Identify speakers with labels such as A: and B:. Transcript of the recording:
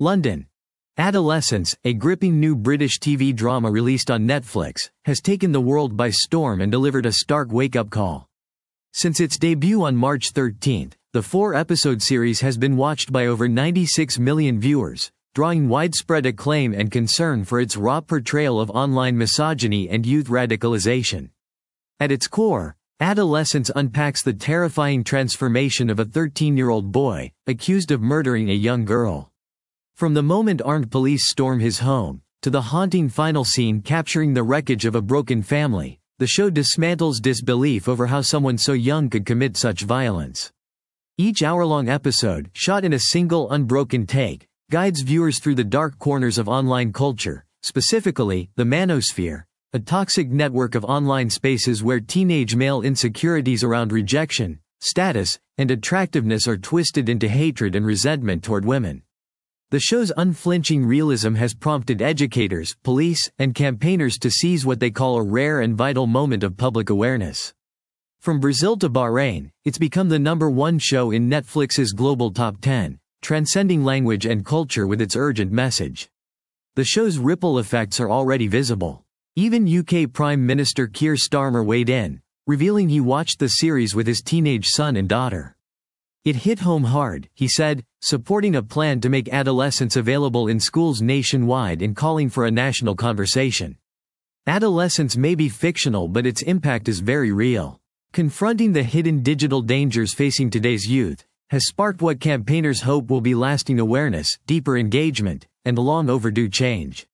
A: London. Adolescence, a gripping new British TV drama released on Netflix, has taken the world by storm and delivered a stark wake-up call. Since its debut on March 13, the 4-episode series has been watched by over 96 million viewers, drawing widespread acclaim and concern for its raw portrayal of online misogyny and youth radicalization. At its core, Adolescence unpacks the terrifying transformation of a 13-year-old boy, accused of murdering a young girl. From the moment armed police storm his home, to the haunting final scene capturing the wreckage of a broken family, the show dismantles disbelief over how someone so young could commit such violence. Each hour-long episode, shot in a single unbroken take, guides viewers through the dark corners of online culture, specifically, the manosphere, a toxic network of online spaces where teenage male insecurities around rejection, status, and attractiveness are twisted into hatred and resentment toward women. The show's unflinching realism has prompted educators, police, and campaigners to seize what they call a rare and vital moment of public awareness. From Brazil to Bahrain, it's become the #1 show in Netflix's global top 10, transcending language and culture with its urgent message. The show's ripple effects are already visible. Even UK Prime Minister Keir Starmer weighed in, revealing he watched the series with his teenage son and daughter. "It hit home hard," he said, supporting a plan to make Adolescence available in schools nationwide and calling for a national conversation. Adolescence may be fictional, but its impact is very real. Confronting the hidden digital dangers facing today's youth has sparked what campaigners hope will be lasting awareness, deeper engagement, and long overdue change.